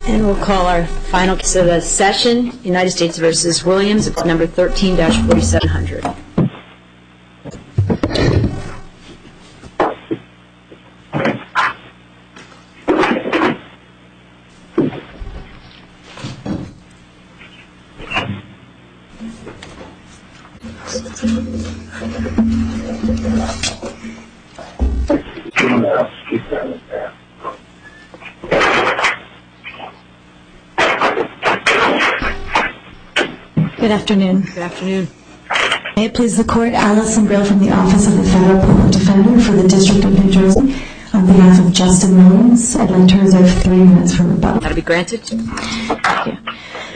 And we'll call our final case of the session, United States v. Williams, number 13-4700. Good afternoon. Good afternoon. May it please the Court, Alison Brill from the Office of the Federal Public Defender for the District of New Jersey. On behalf of Justin Williams, I'd like to reserve 3 minutes for rebuttal. That'll be granted. Thank you.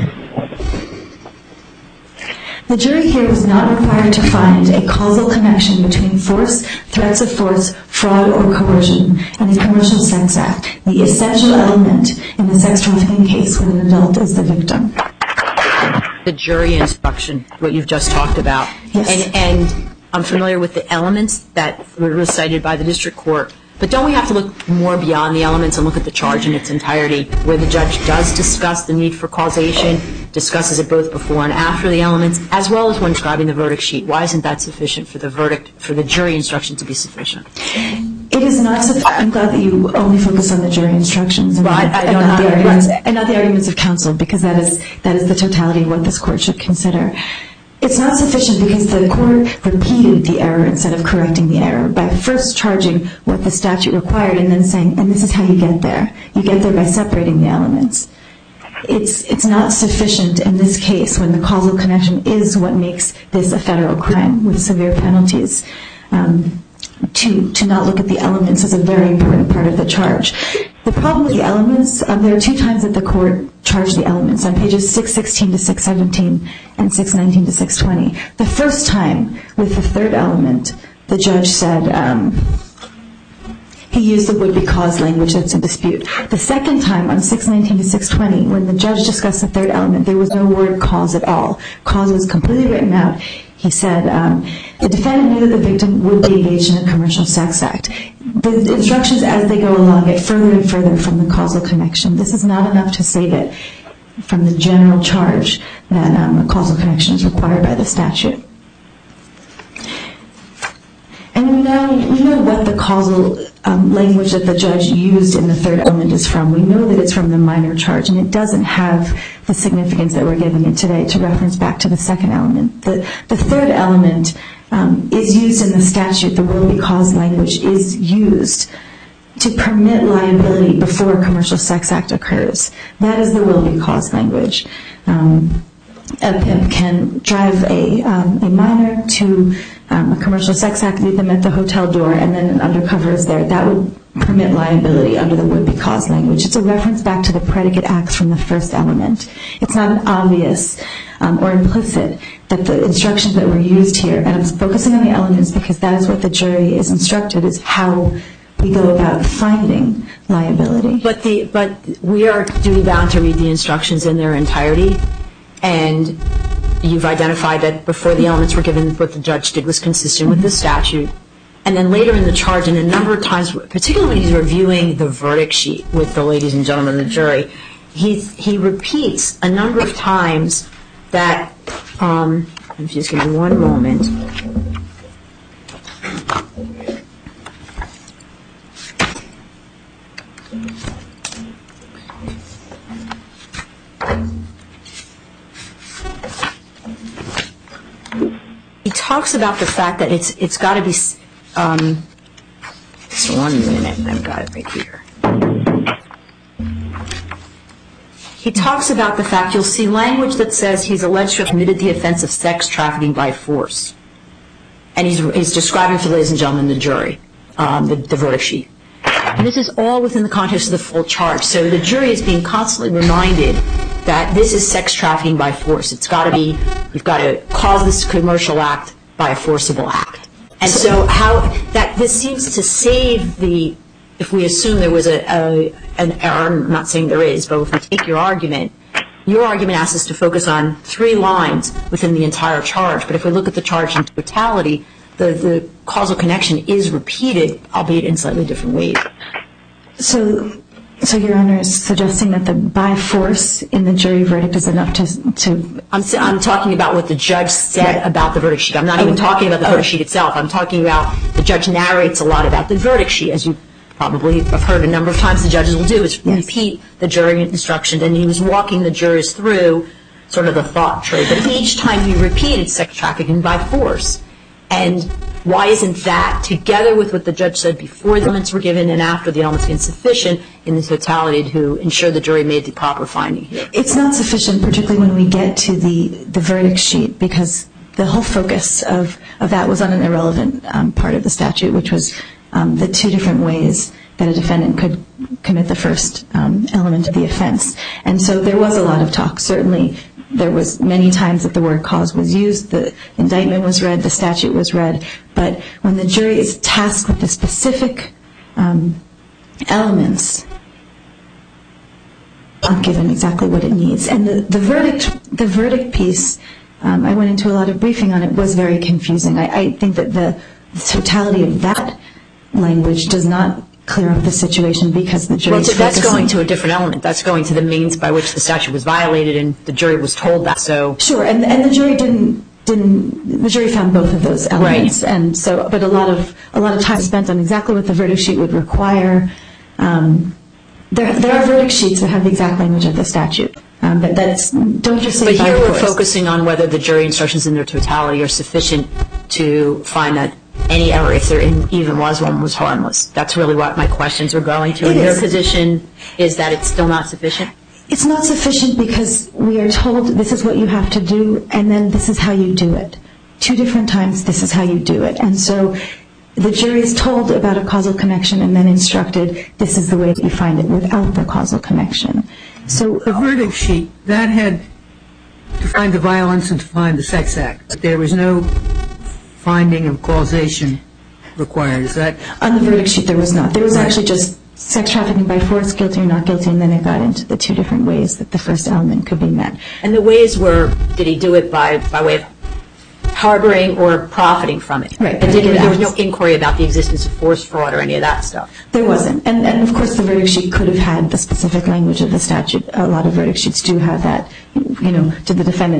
The jury here was not required to find a causal connection between force, threats of force, fraud, or coercion, and the Commercial Sex Act, the essential element in the sex trafficking case when an adult is the victim. The jury instruction, what you've just talked about. Yes. And I'm familiar with the elements that were recited by the district court, but don't we have to look more beyond the elements and look at the charge in its entirety, where the judge does discuss the need for causation, discusses it both before and after the elements, as well as when describing the verdict sheet? Why isn't that sufficient for the verdict, for the jury instruction to be sufficient? It is not sufficient. I'm glad that you only focus on the jury instructions and not the arguments of counsel, because that is the totality of what this court should consider. It's not sufficient because the court repeated the error instead of correcting the error by first charging what the statute required and then saying, and this is how you get there. You get there by separating the elements. It's not sufficient in this case when the causal connection is what makes this a federal crime with severe penalties. To not look at the elements is a very important part of the charge. The problem with the elements, there are 2 times that the court charged the elements, on pages 616 to 617 and 619 to 620. The first time, with the third element, the judge said he used the would-be cause language that's in dispute. The second time, on 619 to 620, when the judge discussed the third element, there was no word cause at all. Cause was completely written out. He said the defendant knew that the victim would be engaged in a commercial sex act. The instructions as they go along get further and further from the causal connection. This is not enough to save it from the general charge that a causal connection is required by the statute. And we know what the causal language that the judge used in the third element is from. We know that it's from the minor charge, and it doesn't have the significance that we're giving it today to reference back to the second element. The third element is used in the statute. The will-be cause language is used to permit liability before a commercial sex act occurs. That is the will-be cause language. A pimp can drive a minor to a commercial sex act, leave them at the hotel door, and then an undercover is there. That would permit liability under the would-be cause language. It's a reference back to the predicate acts from the first element. It's not obvious or implicit that the instructions that were used here, and I'm focusing on the elements because that is what the jury is instructed, is how we go about finding liability. But we are duty-bound to read the instructions in their entirety, and you've identified that before the elements were given, what the judge did was consistent with the statute. And then later in the charge, and a number of times, particularly when he's reviewing the verdict sheet with the ladies and gentlemen of the jury, he repeats a number of times that, if you just give me one moment. He talks about the fact that it's got to be, just 1 minute, I've got it right here. He talks about the fact, you'll see language that says he's alleged to have committed the offense of sex trafficking by force. And he's describing for the ladies and gentlemen of the jury, the verdict sheet. And this is all within the context of the full charge. So the jury is being constantly reminded that this is sex trafficking by force. It's got to be, you've got to cause this commercial act by a forcible act. And so this seems to save if we assume there was an error, I'm not saying there is, but if we take your argument asks us to focus on 3 lines within the entire charge. But if we look at the charge in totality, the causal connection is repeated, albeit in slightly different ways. So So Your Honor is suggesting that the by force in the jury verdict is enough to... I'm talking about what the judge said about the verdict sheet. I'm not even talking about the verdict sheet itself. I'm talking about the judge narrates a lot about the verdict sheet, as you probably have heard a number of times the judges will do, is repeat the jury instruction. And he was walking the jurors through sort of the thought tree. But each time he repeated sex trafficking by force. And why isn't that, together with what the judge said before the elements were given and after the elements being sufficient in the totality to ensure the jury made the proper finding here? It's not sufficient, particularly when we get to the verdict sheet, because the whole focus of that was on an irrelevant part of the statute, which was the two different ways that a defendant could commit the first element of the offense. And so there was a lot of talk. Certainly there was many times that the word cause was used, the indictment was read, the statute was read. But when the jury is tasked with the specific elements, not given exactly what it needs. And the verdict piece, I went into a lot of briefing on it, was very confusing. I think that the totality of that language does not clear up the situation because the jury is focusing. That's going to a different element. That's going to the means by which the statute was violated, and the jury was told that. So sure, and the jury didn't. The jury found both of those elements, right. And so, but a lot of time spent on exactly what the verdict sheet would require. There are verdict sheets that have the exact language of the statute, but that's don't just say. But here we're focusing on whether the jury instructions in their totality are sufficient to find that any error, if there even was one, was harmless. That's really what my questions are going to. And your position is that it's still not sufficient? It's not sufficient because we are told this is what you have to do, and then this is how you do it. 2 different times, this is how you do it. And so the jury is told about a causal connection and then instructed this is the way that you find it without the causal connection. So the verdict sheet, that had to find the violence and to find the sex act. There was no finding of causation required. Is that? On the verdict sheet, there was not. There was actually just sex trafficking by force, guilty or not guilty, and then it got into the 2 different ways that the first element could be met. And the ways were, did he do it by way of harboring or profiting from it? Right. And there was no inquiry about the existence of force, fraud, or any of that stuff? There wasn't. And of course, the verdict sheet could have had the specific language of the statute. A lot of verdict sheets do have that. You know, did the defendant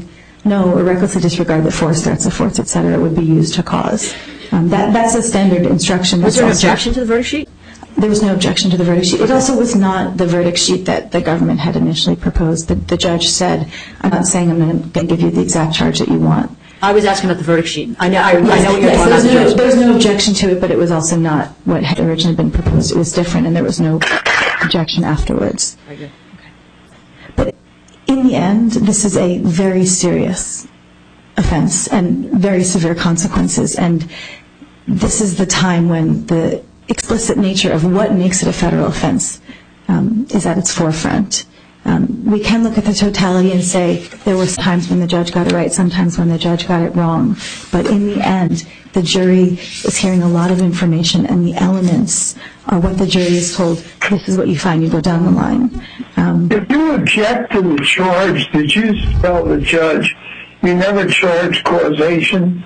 know or recklessly disregard the force, threats of force, et cetera, would be used to cause. That's a standard instruction. Was there an objection to the verdict sheet? There was no objection to the verdict sheet. It also was not the verdict sheet that the government had initially proposed. The judge said, I'm not saying I'm going to give you the exact charge that you want. I was asking about the verdict sheet. I know what you're talking about. There was no objection to it, but it was also not what had originally been proposed. It was different, and there was no objection afterwards. Very good. Okay. But in the end, this is a very serious offense and very severe consequences, and this is the time when the explicit nature of what makes it a federal offense is at its forefront. We can look at the totality and say there were times when the judge got it right, sometimes when the judge got it wrong, but in the end, the jury is hearing a lot of information, and the elements are what the jury is told, this is what you find, you go down the line. If you object to the charge, did you tell the judge you never charged causation?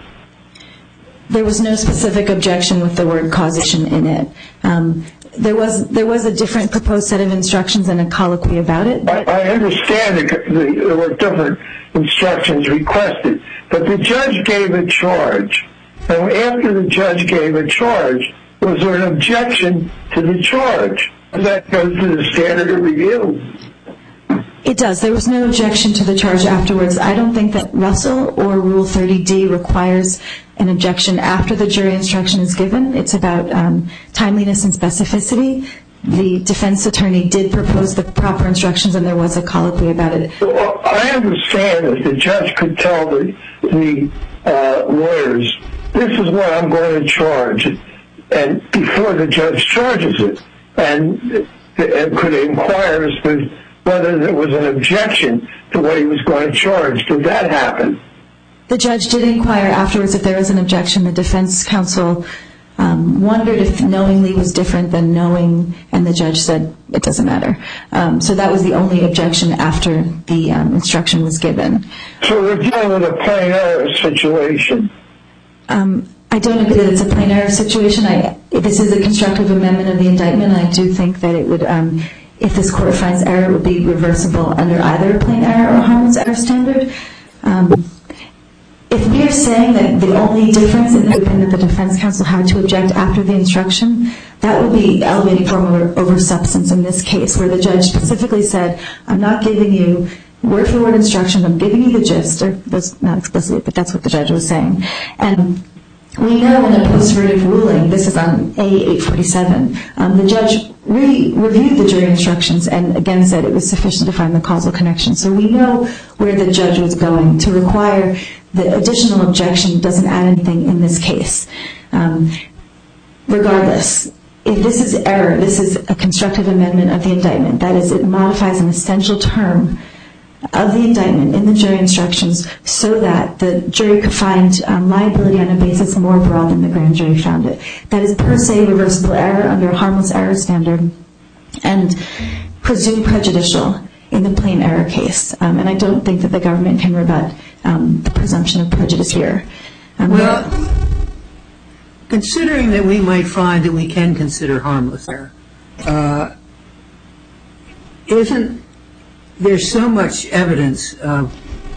There was no specific objection with the word causation in it. There was a different proposed set of instructions and a colloquy about it. I understand there were different instructions requested, but the judge gave a charge. And after the judge gave a charge, was there an objection to the charge? That goes to the standard of review. It does. There was no objection to the charge afterwards. I don't think that Russell or Rule 30D requires an objection after the jury instruction is given. It's about timeliness and specificity. The defense attorney did propose the proper instructions, and there was a colloquy about it. Well, I understand that the judge could tell the lawyers, this is what I'm going to charge, and before the judge charges it, and could inquire as to whether there was an objection to what he was going to charge. Did that happen? The judge did inquire afterwards if there was an objection. The defense counsel wondered if knowingly was different than knowing, and the judge said it doesn't matter. So that was the only objection after the instruction was given. So we're dealing with a plain error situation. I I don't agree that it's a plain error situation. This is a constructive amendment of the indictment. I do think that it would, if this court finds error, it would be reversible under either a plain error or harmless error standard. If we are saying that the only difference in the opinion that the defense counsel had to object after the instruction, that would be elevating form over substance in this case, where the judge specifically said, I'm not giving you word-for-word instruction, I'm giving you the gist, or that's not explicitly, but that's what the judge was saying. And we know in a post-verdict ruling, this is on A847, the judge reviewed the jury instructions and again said it was sufficient to find the causal connection. So we know where the judge was going. To require the additional objection doesn't add anything in this case. Regardless, if this is error, this is a constructive amendment of the indictment. That is, it modifies an essential term of the indictment in the jury instructions so that the jury could find liability on a basis more broad than the grand jury found it. That is per se reversible error under a harmless error standard and presumed prejudicial in the plain error case. And I don't think that the government can rebut the presumption of prejudice here. Well, considering that we might find that we can consider harmless error, isn't there so much evidence of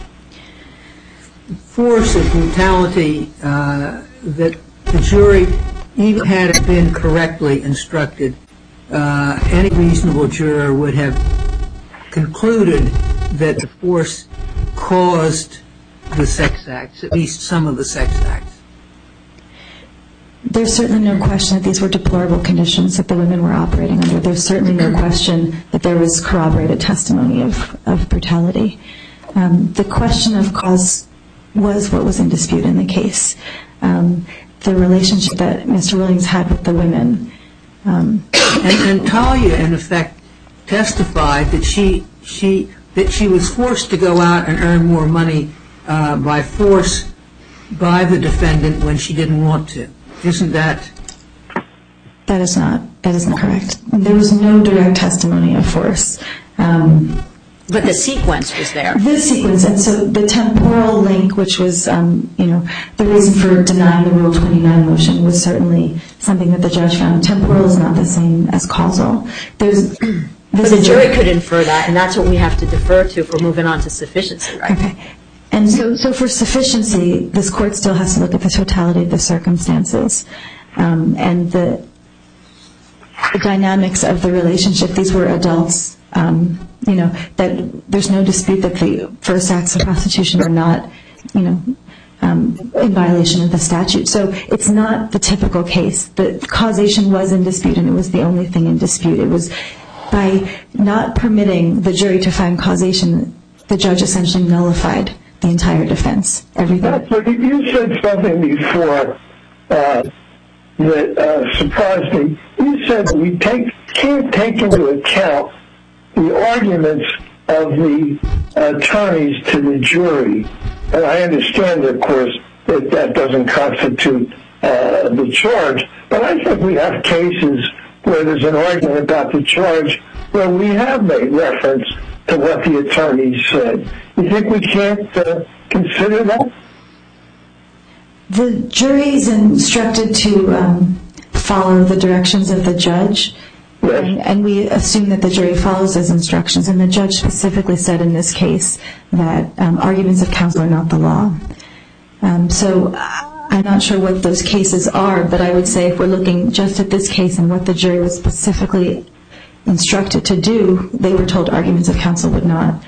force or brutality that the jury, even had it been correctly instructed, any reasonable juror would have concluded that the force caused the sex acts, at least some of the sex acts? There's certainly no question that these were deplorable conditions that the women were operating under. There's certainly no question that there was corroborated testimony of brutality. The question of cause was what was in dispute in the case. The relationship that Mr. Williams had with the women. And Talia, in effect, testified that she was forced to go out and earn more money by force by the defendant when she didn't want to. Isn't that? That is not correct. There was no direct testimony of force. But the sequence was there. The sequence, and so the temporal link, which was, the reason for denying the Rule 29 motion, was certainly something that the judge found. Temporal is not the same as causal. But the jury could infer that, and that's what we have to defer to if we're moving on to sufficiency, right? Okay. And so for sufficiency, this court still has to look at the totality of the circumstances and the dynamics of the relationship. These were adults. That there's no dispute that the first acts of prostitution are not, in violation of the statute. So it's not the typical case. The causation was in dispute, and it was the only thing in dispute. It was by not permitting the jury to find causation, the judge essentially nullified the entire defense. Everything. But you said something before that surprised me. You said we can't take into account the arguments of the attorneys to the jury. And I understand, of course, that doesn't constitute the charge. But I think we have cases where there's an argument about the charge where we have made reference to what the attorneys said. You think we can't consider that? The jury is instructed to follow the directions of the judge. Yes. And we assume that the jury follows those instructions. And the judge specifically said in this case that arguments of counsel are not the law. So I'm not sure what those cases are, but I would say if we're looking just at this case and what the jury was specifically instructed to do, they were told arguments of counsel would not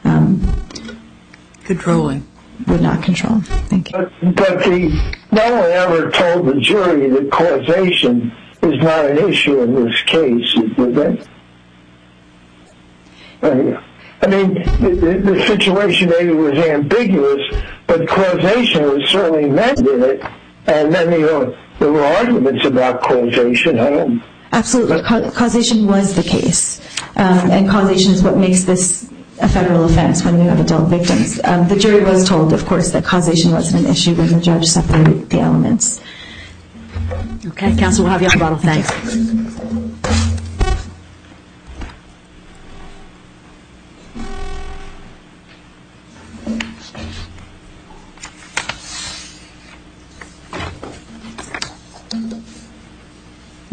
would not control. Thank you. But no one ever told the jury that causation is not an issue in this case, did they? I mean, the situation maybe was ambiguous, but causation was certainly meant in it. And then there were arguments about causation. Absolutely. Causation was the case. And causation is what makes this a federal offense when we have adult victims. The jury was told, of course, that causation wasn't an issue when the judge separated the elements. Okay, counsel, we'll have you on rebuttal. Thanks.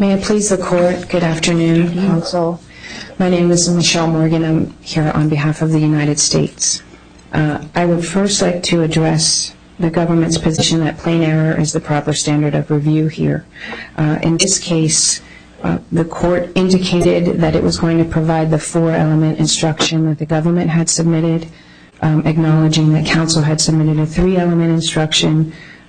May it please the Court, good afternoon, Counsel. My name is Michelle Morgan. I'm here on behalf of the United States. I would first like to address the government's position that plain error is the proper standard of review here. In this case, the Court indicated that it was going to provide the 4-element instruction that the government had submitted, acknowledging that counsel had submitted a 3-element instruction,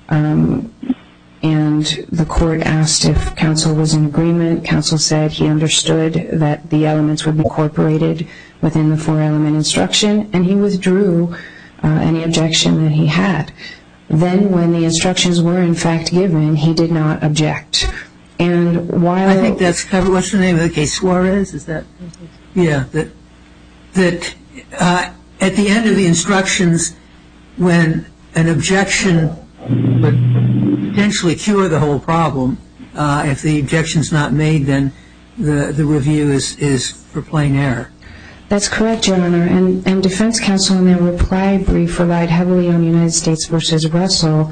and the Court asked if counsel was in agreement. Counsel said he understood that the elements would be incorporated within the 4-element instruction, and he withdrew any objection that he had. Then when the instructions were in fact given, he did not object. And while I think that's covered. What's the name of the case? Suarez? Is that? Yeah. That at the end of the instructions, when an objection would potentially cure the whole problem, if the objection's not made, then the review is for plain error. That's correct, Your Honor. And defense counsel in their reply brief relied heavily on United States v. Russell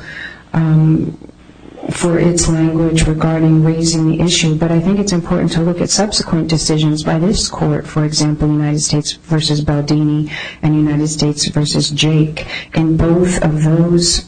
for its language regarding raising the issue. But I think it's important to look at subsequent decisions by this Court, for example, United States v. Baldini and United States v. Jake. In both of those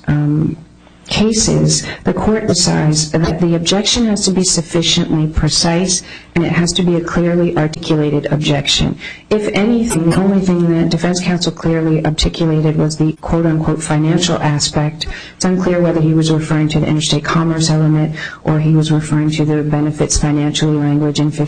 cases, the Court decides that the objection has to be sufficiently precise and it has to be a clearly articulated objection. If anything, the only thing that defense counsel clearly articulated was the quote-unquote financial aspect. It's unclear whether he was referring to the interstate commerce element or he was referring to the benefits financially language in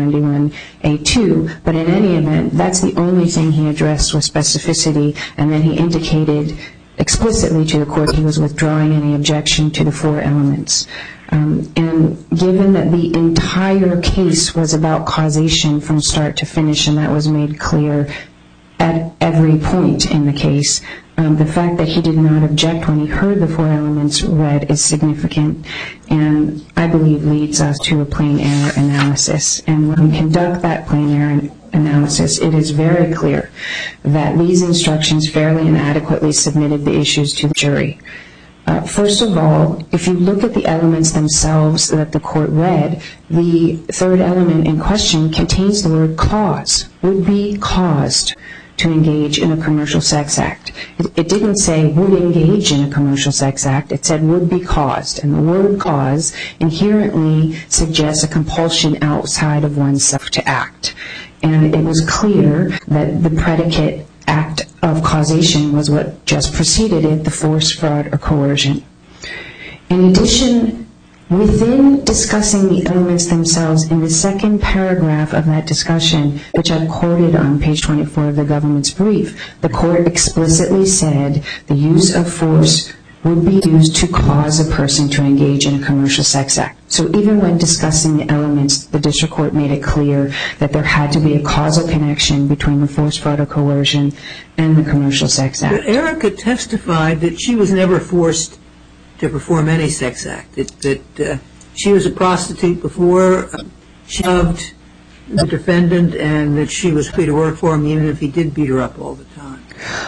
1591A2. But in any event, that's the only thing he addressed with specificity, and then he indicated explicitly to the Court he was withdrawing any objection to the 4 elements. And given that the entire case was about causation from start to finish, and that was made clear at every point in the case, the fact that he did not object when he heard the 4 elements read is significant, and I believe leads us to a plain error analysis. And when we conduct that plain error analysis, it is very clear that these instructions fairly and adequately submitted the issues to the jury. First of all, if you look at the elements themselves that the Court read, the 3rd element in question contains the word cause, would be caused to engage in a commercial sex act. It didn't say would engage in a commercial sex act, it said would be caused. And the word cause inherently suggests a compulsion outside of oneself to act. And it was clear that the predicate act of causation was what just preceded it, the force, fraud, or coercion. In addition, within discussing the elements themselves, in the 2nd paragraph of that discussion, which I've quoted on page 24 of the government's brief, the Court explicitly said the use of force would be used to cause a person to engage in a commercial sex act. So even when discussing the elements, the District Court made it clear that there had to be a causal connection between the force, fraud, or coercion and the commercial sex act. But Erica testified that she was never forced to perform any sex act, that she was a prostitute before she loved the defendant and that she was free to work for him even if he did beat her up all the time.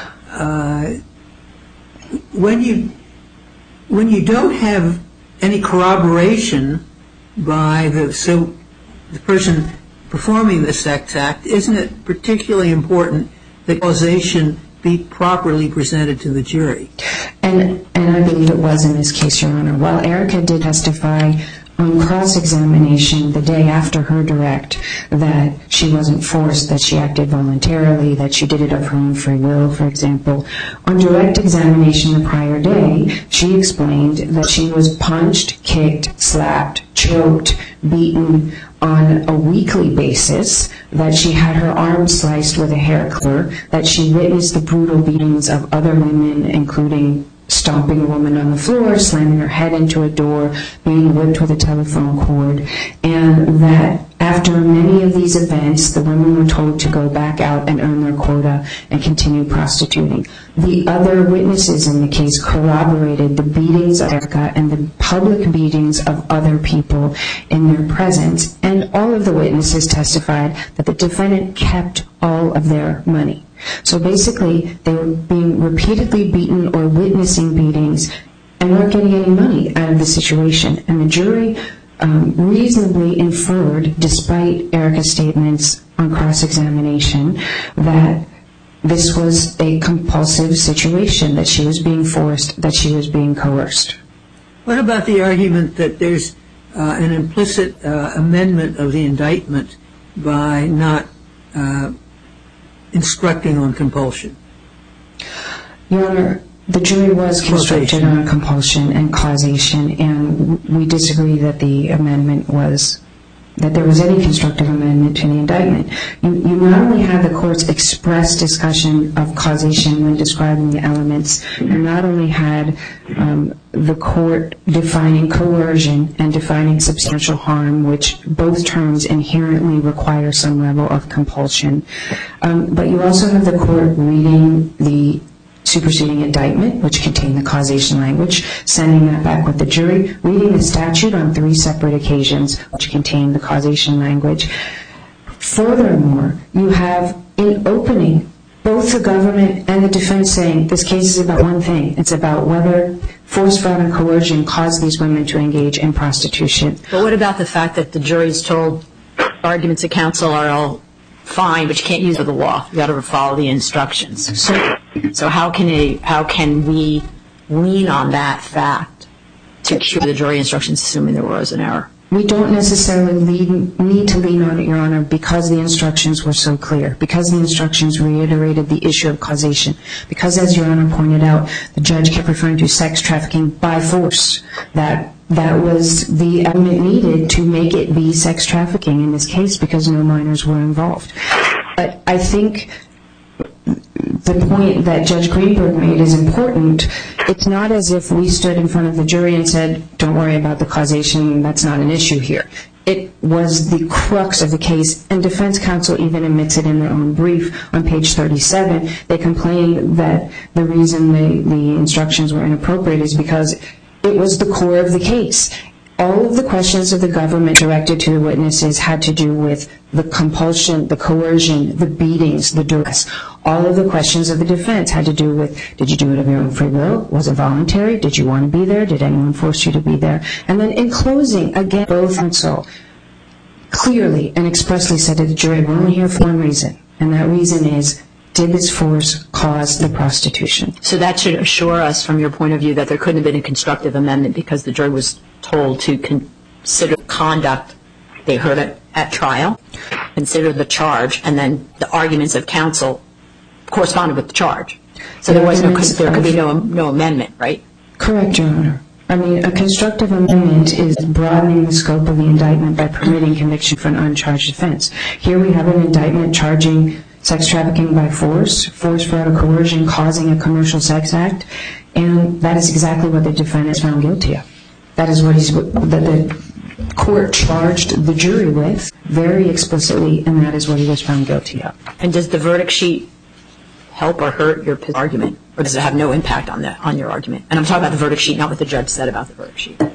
When you don't have any corroboration by the person performing the sex act, isn't it particularly important that causation be properly presented to the jury? And I believe it was in this case, Your Honor. While Erica did testify on cross-examination the day after her direct that she wasn't forced, that she acted voluntarily, that she did it of her own free will, for example, on direct examination the prior day, she explained that she was punched, kicked, slapped, choked, beaten on a weekly basis, that she had her arm sliced with a hair clipper, that she witnessed the brutal beatings of other women, including stomping a woman on the floor, slamming her head into a door, being whipped with a telephone cord, and that after many of these events, the women were told to go back out and earn their quota and continue prostituting. The other witnesses in the case corroborated the beatings of Erica and the public beatings of other people in their presence, and all of the witnesses testified that the defendant kept all of their money. So basically, they were being repeatedly beaten or witnessing beatings and weren't getting any money out of the situation. And the jury reasonably inferred, despite Erica's statements on cross-examination, that this was a compulsive situation, that she was being forced, that she was being coerced. What about the argument that there's an implicit amendment of the indictment by not instructing on compulsion? Your Honor, the jury was constructed on compulsion and causation, and we disagree that the amendment was, that there was any constructive amendment to the indictment. You not only have the court's express discussion of causation when describing the elements, you not only had the court defining coercion and defining substantial harm, which both terms inherently require some level of compulsion, but you also have the court reading the superseding indictment, which contained the causation language, sending that back with the jury, reading the statute on 3 separate occasions, which contained the causation language. Furthermore, you have in opening both the government and the defense saying this case is about one thing. It's about whether force, fraud, and coercion caused these women to engage in prostitution. But what about the fact that the jury is told arguments of counsel are all fine, but you can't use the law. You've got to follow the instructions. So how can we lean on that fact to cure the jury instructions, assuming there was an error? We don't necessarily need to lean on it, Your Honor, because the instructions were so clear, because the instructions reiterated the issue of causation, because, as Your Honor pointed out, the judge kept referring to sex trafficking by force. That was the element needed to make it be sex trafficking in this case because no minors were involved. But I think the point that Judge Greenberg made is important. It's not as if we stood in front of the jury and said, don't worry about the causation, that's not an issue here. It was the crux of the case, and defense counsel even admits it in their own brief on page 37. They complained that the reason the instructions were inappropriate is because it was the core of the case. All of the questions of the government directed to the witnesses had to do with the compulsion, the coercion, the beatings, the duress. All of the questions of the defense had to do with, did you do it of your own free will? Was it voluntary? Did you want to be there? Did anyone force you to be there? And then in closing, again, both counsel clearly and expressly said to the jury, we're only here for one reason, and that reason is, did this force cause the prostitution? So that should assure us, from your point of view, that there couldn't have been a constructive amendment because the jury was told to consider conduct they heard at trial, consider the charge, and then the arguments of counsel corresponded with the charge. So there could be no amendment, right? Correct, Your Honor. I mean, a constructive amendment is broadening the scope of the indictment by permitting conviction for an uncharged offense. Here we have an indictment charging sex trafficking by force, fraud, or coercion causing a commercial sex act, and that is exactly what the defendant is found guilty of. That is what the court charged the jury with very explicitly, and that is what he was found guilty of. And does the verdict sheet help or hurt your argument, or does it have no impact on your argument? And I'm talking about the verdict sheet, not what the judge said about the verdict sheet.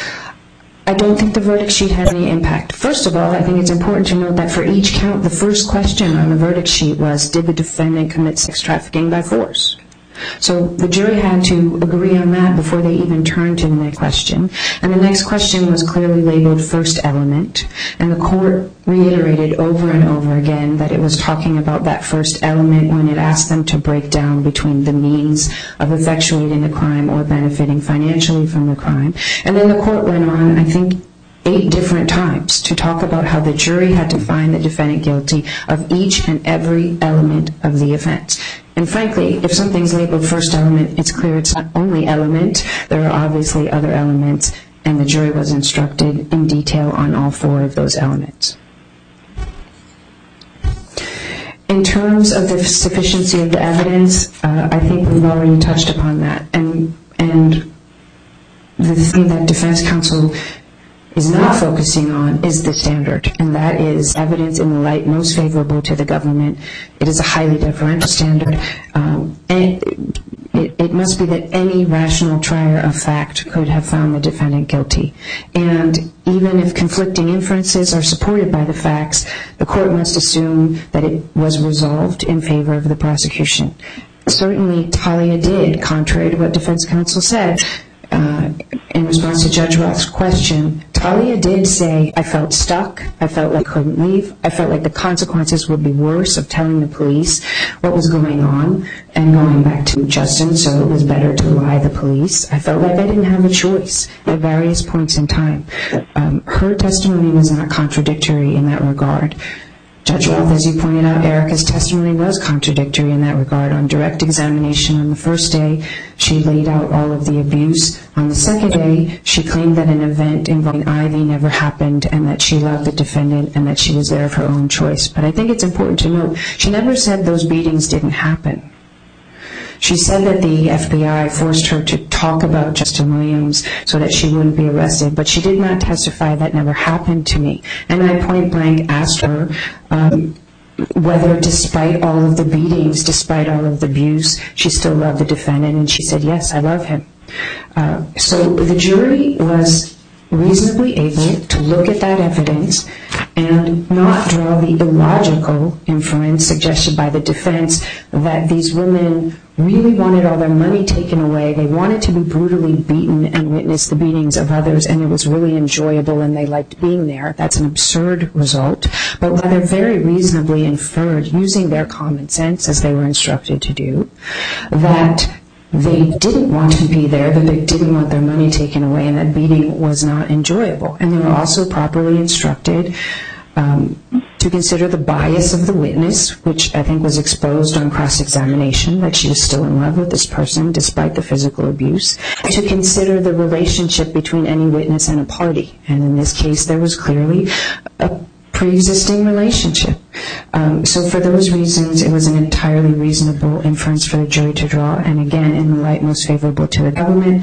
I don't think the verdict sheet had any impact. First of all, I think it's important to note that for each count, the first question on the verdict sheet was, did the defendant commit sex trafficking by force? So the jury had to agree on that before they even turned to the next question. And the next question was clearly labeled first element, and the court reiterated over and over again that it was talking about that first element when it asked them to break down between the means of effectuating the crime or benefiting financially from the crime. And then the court went on, I think, 8 different times to talk about how the jury had to find the defendant guilty of each and every element of the offense. And frankly, if something's labeled first element, it's clear it's not only element. There are obviously other elements, and the jury was instructed in detail on all 4 of those elements. In terms of the sufficiency of the evidence, I think we've already touched upon that. And the thing that defense counsel is not focusing on is the standard, and that is evidence in the light most favorable to the government. It is a highly deferential standard, and it must be that any rational trier of fact could have found the defendant guilty. And even if conflicting inferences are supported by the facts, the court must assume that it was resolved in favor of the prosecution. Certainly, Talia did, contrary to what defense counsel said. In response to Judge Roth's question, Talia did say, I felt stuck, I felt like I couldn't leave, I felt like the consequences would be worse of telling the police what was going on and going back to Justin, so it was better to lie to the police. I felt like I didn't have a choice at various points in time. Her testimony was not contradictory in that regard. Judge Roth, as you pointed out, Erica's testimony was contradictory in that regard. On direct examination on the first day, she laid out all of the abuse. On the second day, she claimed that an event involving Ivy never happened and that she loved the defendant and that she was there of her own choice. But I think it's important to note, she never said those beatings didn't happen. She said that the FBI forced her to talk about Justin Williams so that she wouldn't be arrested, but she did not testify that never happened to me. And I point blank asked her whether despite all of the beatings, despite all of the abuse, she still loved the defendant, and she said, yes, I love him. So the jury was reasonably able to look at that evidence and not draw the illogical inference suggested by the defense that these women really wanted all their money taken away. They wanted to be brutally beaten and witness the beatings of others, and it was really enjoyable and they liked being there. That's an absurd result, but rather very reasonably inferred, using their common sense as they were instructed to do, that they didn't want to be there, that they didn't want their money taken away, and that beating was not enjoyable. And they were also properly instructed to consider the bias of the witness, which I think was exposed on cross-examination, that she was still in love with this person despite the physical abuse, to consider the relationship between any witness and a party. And in this case, there was clearly a pre-existing relationship. So for those reasons, it was an entirely reasonable inference for the jury to draw, and again, in the light most favorable to the government.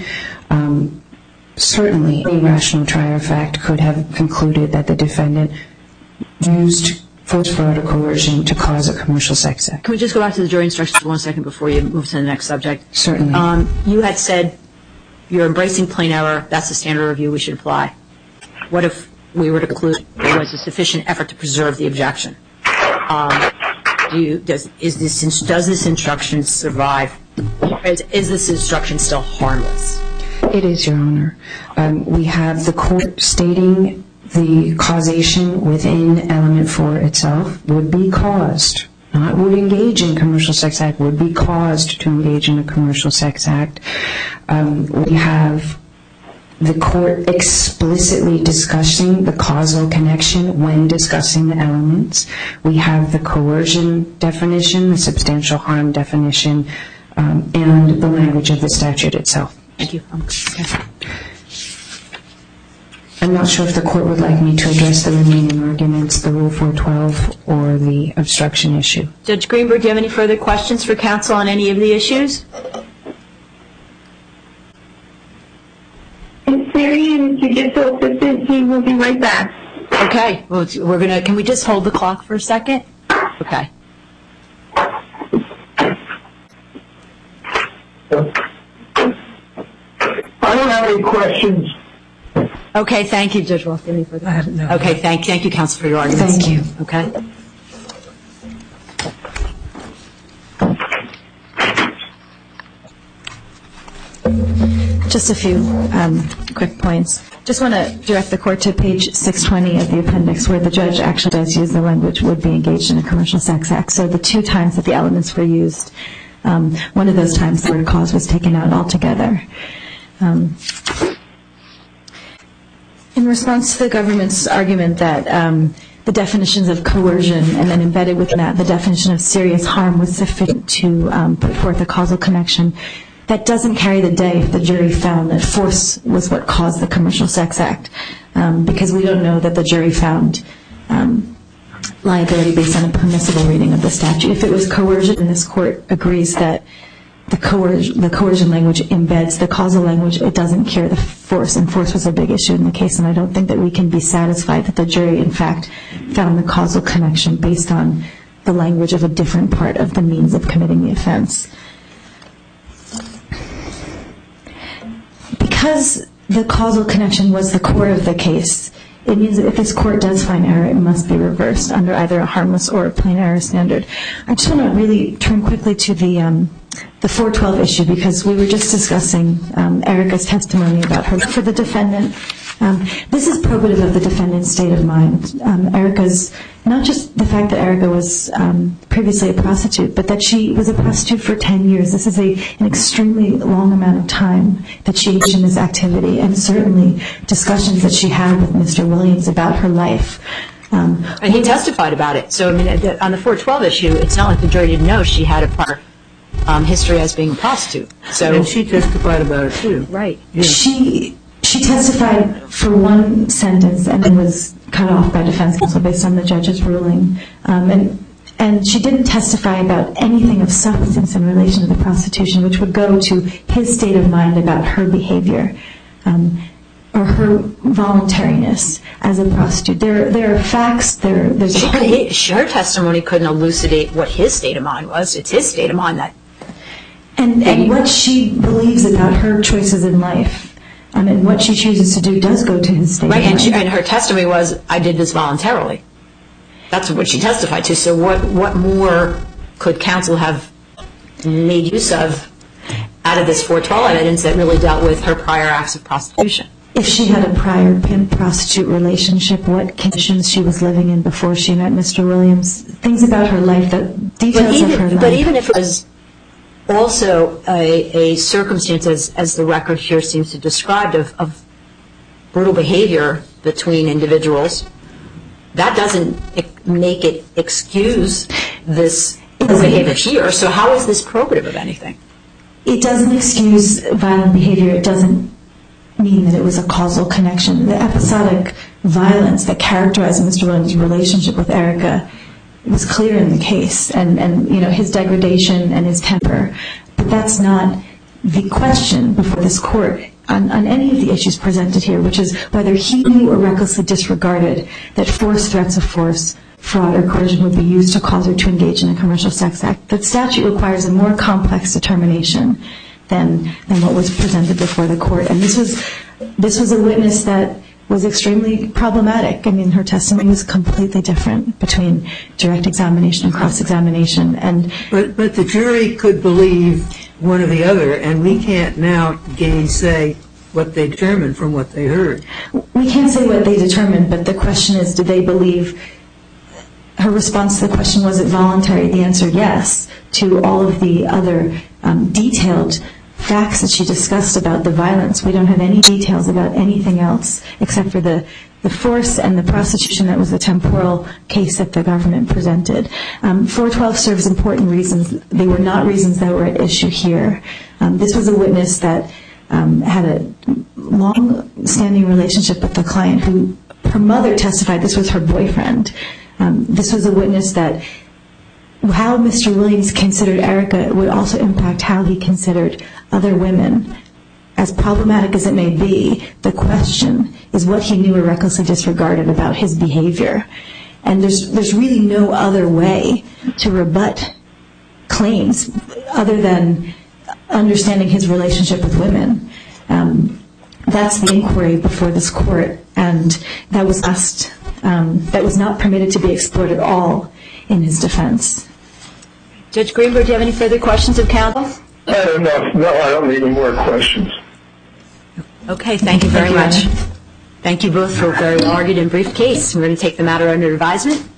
Certainly, any rational trier of fact could have concluded that the defendant used force, fraud, or coercion to cause a commercial sex act. Can we just go back to the jury instructions for 1 second before you move to the next subject? Certainly. You had said you're embracing plain error. That's the standard review we should apply. What if we were to conclude there was a sufficient effort to preserve the objection? Does this instruction survive? Is this instruction still harmless? It is, Your Honor. We have the court stating the causation within element 4 itself would be caused, not would engage in commercial sex act, would be caused to engage in a commercial sex act. We have the court explicitly discussing the causal connection when discussing the elements. We have the coercion definition, the substantial harm definition, and the language of the statute itself. Thank you. I'm not sure if the court would like me to address the remaining arguments, the Rule 412 or the obstruction issue. Judge Greenberg, do you have any further questions for counsel on any of the issues? Ms. Marion, judicial assistant team will be right back. Okay. Well, can we just hold the clock for a second? Okay. I don't have any questions. Okay, thank you, Judge Roth. Any further questions? No. Okay, thank you, counsel, for your arguments. Thank you. Okay. Just a few quick points. Just want to direct the court to page 620 of the appendix, where the judge actually does use the language would be engaged in a commercial sex act. So the 2 times that the elements were used, one of those times the word cause was taken out altogether. In response to the government's argument that the definitions of coercion and then embedded within that the definition of serious harm was sufficient to put forth a causal connection, that doesn't carry the day if the jury found that force was what caused the commercial sex act, because we don't know that the jury found liability based on a permissible reading of the statute. If it was coercion, and this court agrees that the coercion language embeds the causal language, it doesn't cure the force, and force was a big issue in the case, and I don't think that we can be satisfied that the jury, in fact, found the causal connection based on the language of a different part of the means of committing the offense. Because the causal connection was the core of the case, it means that if this court does find error, it must be reversed under either a harmless or a plain error standard. I just want to really turn quickly to the 412 issue, because we were just discussing Erica's testimony about her for the defendant. This is probative of the defendant's state of mind. Erica's, not just the fact that Erica was previously a prostitute, but that she was a prostitute for 10 years. This is an extremely long amount of time that she engaged in this activity, and certainly discussions that she had with Mr. Williams about her life. And he testified about it. So, I mean, on the 412 issue, it's not like the jury didn't know she had a prior history as being a prostitute. And she testified about it, too. Right. Yeah. She testified for one sentence and then was cut off by defense counsel based on the judge's ruling. And she didn't testify about anything of substance in relation to the prostitution, which would go to his state of mind about her behavior or her voluntariness as a prostitute. There are facts. There's her testimony couldn't elucidate what his state of mind was. It's his state of mind that. And what she believes about her choices in life. And what she chooses to do does go to his state of mind. And her testimony was, I did this voluntarily. That's what she testified to. So what more could counsel have made use of out of this 412 evidence that really dealt with her prior acts of prostitution? If she had a prior pimp-prostitute relationship, what conditions she was living in before she met Mr. Williams, things about her life, details of her life. But even if it was also a circumstance, as the record here seems to describe, of brutal behavior between individuals, that doesn't make it excuse this behavior here. So how is this probative of anything? It doesn't excuse violent behavior. It doesn't mean that it was a causal connection. The episodic violence that characterized Mr. Williams' relationship with Erica was clear in the case, and his degradation and his temper. But that's not the question before this court on any of the issues presented here, which is whether he knew or recklessly disregarded that force, threats of force, fraud, or coercion would be used to cause her to engage in a commercial sex act. The statute requires a more complex determination than what was presented before the court. And this was a witness that was extremely problematic. I mean, her testimony was completely different between direct examination and cross-examination. But the jury could believe one or the other, and we can't now gainsay what they determined from what they heard. We can't say what they determined, but the question is, did they believe? Her response to the question, was it voluntary? The answer, yes, to all of the other detailed facts that she discussed about the violence. We don't have any details about anything else except for the force and the prostitution that was the temporal case that the government presented. 412 serves important reasons. They were not reasons that were at issue here. This was a witness that had a long-standing relationship with the client who, her mother testified this was her boyfriend. This was a witness that how Mr. Williams considered Erica would also impact how he considered other women. As problematic as it may be, the question is what he knew or recklessly disregarded about his behavior. And there's really no other way to rebut claims other than understanding his relationship with women. That's the inquiry before this court, and that was not permitted to be explored at all in his defense. Judge Greenberg, do you have any further questions of counsel? No, I don't need any more questions. Okay, thank you very much. Thank you both for a very argued and brief case. We're going to take the matter under advisement.